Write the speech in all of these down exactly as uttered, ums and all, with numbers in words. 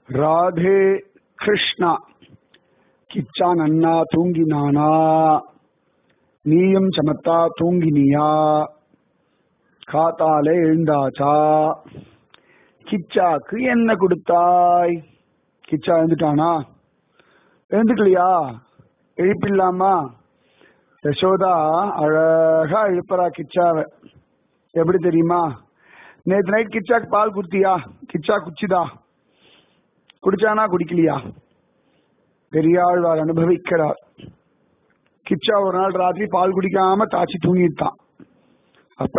ராதே கிருஷ்ணா. கிச்சா நன்னா தூங்கினானா, நீயும் சமத்தா தூங்கினியா, காத்தாலே எழுந்தாச்சா, கிச்சாக்கு என்ன கொடுத்தாய்? கிச்சா எழுந்துட்டானா? எழுந்துக்கலையா? எழுப்பிடலாமா? யசோதா அழகா எழுப்புறா கிச்சாவை. எப்படி தெரியுமா? நேற்று நைட் கிச்சாக்கு பால் குடுத்தியா? கிச்சா குச்சிதா? குடிச்சானா குடிக்கலையா? பெரியாழ்வார் அனுபவிக்கிறார். கிச்சா ஒரு நாள் ராத்திரி பால் குடிக்காம தாச்சி தூங்கிட்டான். அப்ப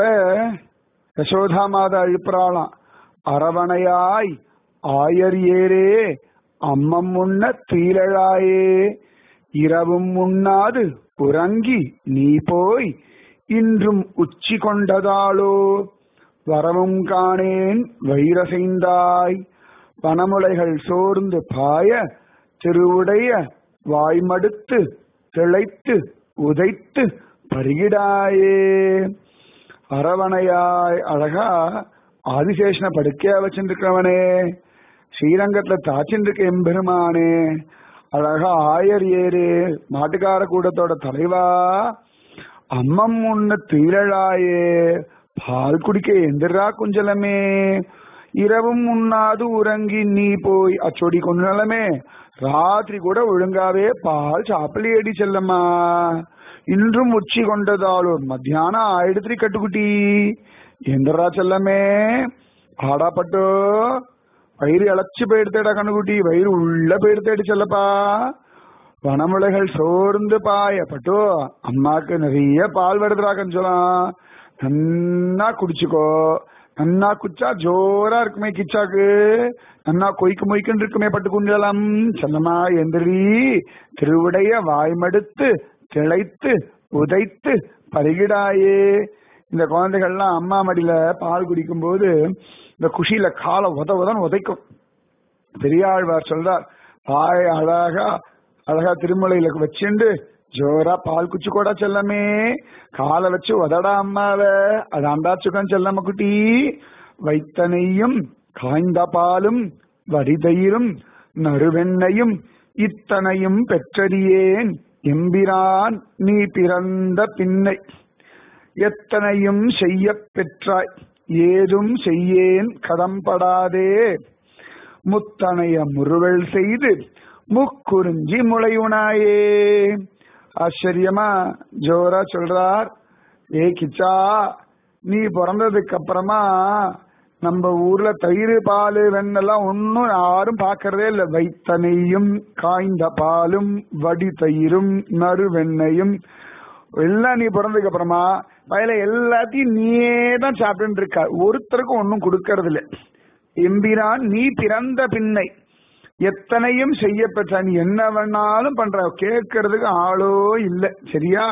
யசோதா மாதா எழுப்புறாளாம், அரவணையாய் ஆயர் ஏரே அம்மம் உண்ண தீழழாயே, இரவும் உண்ணாது உறங்கி நீ போய் இன்றும் உச்சி கொண்டதாளோ, வரவும் காணேன் வைரசைந்தாய், பனமுலைகள் சோர்ந்து பாய திருவுடைய வாய்மடுத்து திளைத்து உதைத்து பருகிடாயே. அரவணையாய் அழகா ஆதிசேஷனை படுக்கையா வச்சுருக்கிறவனே, ஸ்ரீரங்கத்துல தாச்சின்றிருக்க எம்பெருமானே, அழகா ஆயர் ஏறு மாட்டுக்கார கூட்டத்தோட தலைவா, அம்மம் உண்ண தீழழாயே, பால் குடிக்க எந்திரா குஞ்சலமே, இரவும் உண்ணாது உறங்கி நீ போய் அச்சொடி கொண்டலமே, ராத்திரி கூட ஒழுங்காவே பால் சாப்பிடலேடி செல்லம்மா, இன்றும் உச்சி கொண்டதாலோ, மத்தியானம் ஆயிடுத்திரி கட்டுக்குட்டி, எந்திரா செல்லமே, ஆடாப்பட்டோ, வயிறு இழைச்சு போயிடுத்தேடா கண்ணுக்குட்டி, வயிறு உள்ள போயிடுத்தேடி செல்லப்பா, வனமுலைகள் சோர்ந்து பாயப்பட்டோ, அம்மாக்கு நிறைய பால் வருதுடா கஞ்சலாம், நன்னா குடிச்சுக்கோ, நன்னா குச்சா ஜோரா இருக்குமே கிச்சாக்கு, நன்னா கொய்க்கு மொய்க்குன்னு இருக்குமே பட்டு குஞ்சலாம், செல்லமா எந்திரி, திருவுடைய வாய்மடுத்து திளைத்து உதைத்து பருகிடாயே. இந்த குழந்தைகள்லாம் அம்மா மடியில பால் குடிக்கும் போது இந்த குஷியில காலை உத உதன்னு உதைக்கும். பெரியாழ்வார் சொல்றார், பாய் அழகா அழகா திருமலையில வச்சுண்டு ஜோரா பால் குச்சி கூட செல்லமே, காலை வச்சு உதடா அம்மாவ, அது அண்டாச்சுக்கம் செல்லம்ம குட்டி, வைத்தனையும் காய்ந்த பாலும் வடிதயிரும் நறுவெண்ணையும் இத்தனையும் பெற்றறியேன் எம்பிரான் நீ பிறந்த பின்னை, எத்தனையும் செய்ய பெற்றாய் ஏதும் செய்யேன் கடம்படாதே, முத்தனைய முறுவல் செய்து முக்குறிஞ்சி முளையுனாயே. ஆச்சரியமா ஜோரா சொல்றார், ஏ கிச்சா, நீ பிறந்ததுக்கு அப்புறமா நம்ம ஊர்ல தயிர் பால் வெண்ணெல்லாம் ஒன்னும் யாரும் பாக்கிறதே இல்லை, வைத்தனையும் காய்ந்த பாலும் வடி தயிரும் நறு வெண்ணையும் எல்லாம் நீ பிறந்ததுக்கு அப்புறமா வயல எல்லாத்தையும் நீயே தான் சாப்பிட்டு இருக்க, ஒருத்தருக்கும் ஒன்னும் கொடுக்கறது இல்லை. எம்பிரான் நீ பிறந்த பின்னை எத்தனையும் செய்ய பெற்ற, நீ என்ன வேணாலும் பண்ற, கேட்கறதுக்கு ஆளோ இல்லை, சரியா?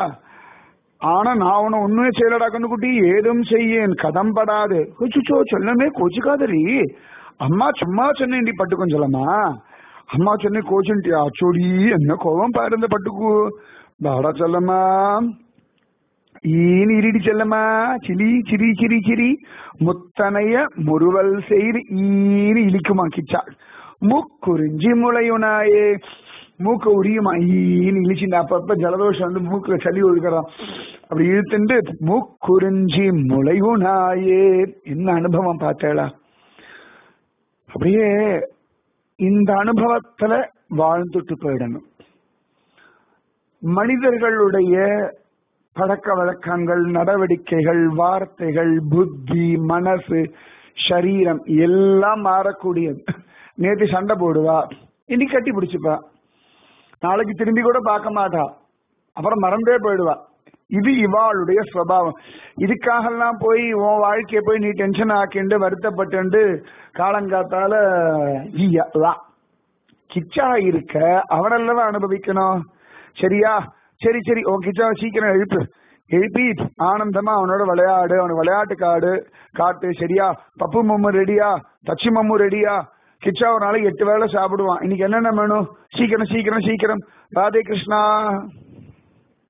ஆனா நான் உன ஒண்ணுமே செய்யலடா கண்ணுக்குட்டி, ஏதும் செய்யேன் கதம்படாது, கொச்சுச்சோ சொல்லமே கோச்சுக்காதரி, அம்மா சும்மா சொன்னேன் பட்டுக்கும் சொல்லமா, அம்மா சொன்னேன் கோச்சுட்டியா, அச்சோடி என்ன கோவம் பாரு இந்த பட்டுக்கு, தாடா சொல்லம்மா, ஈனு இருடி செல்லம்மா, சிலி சிரி சிரி சிரி முத்தனைய முறுவல் செய்து ஈனு இழிக்குமா கிச்சா, மூக்குறிஞ்சி முளையுனாயே, மூக்க உரியுமா, ஈனு இழிச்சு, அப்பப்ப ஜலதோஷம் வந்து மூக்குல சளி ஒழுக்கிறான், அப்படி இழுத்துண்டு மூக்குறிஞ்சி முளையுனாயே. என்ன அனுபவம் பார்த்தேளா? அப்படியே இந்த அனுபவத்துல வாழ்ந்துட்டு போயிடணும். மனிதர்களுடைய பழக்க வழக்கங்கள், நடவடிக்கைகள், வார்த்தைகள், புத்தி, மனசு, சரீரம் எல்லாம் மாறக்கூடியது. நேற்று சண்டை போடுவா, இன்னைக்கு கட்டி பிடிச்சுப்பா, நாளைக்கு திரும்பி கூட பார்க்க மாட்டா, அப்புறம் மறந்தே போயிடுவா. இது இவாளுடைய சுபாவம். இதுக்காகலாம் போய் உன் வாழ்க்கையை போய் நீ டென்ஷன் ஆக்கிண்டு வருத்தப்பட்டு காலங்காத்தால கிச்சா இருக்க அவனல்லவா அனுபவிக்கணும், சரியா? சரி சரி உன் கிச்சாவை சீக்கிரம் எழுப்பு, எழுப்பி ஆனந்தமா அவனோட விளையாடு, அவனோட விளையாட்டு காடு காட்டு, சரியா? பப்பு மம்மு ரெடியா, தச்சி மம்மு ரெடியா, கிச்சா ஒரு நாளைக்கு எட்டு வேளை சாப்பிடுவான், இன்னைக்கு என்னென்ன வேணும், சீக்கிரம் சீக்கிரம் சீக்கிரம். ராதே கிருஷ்ணா.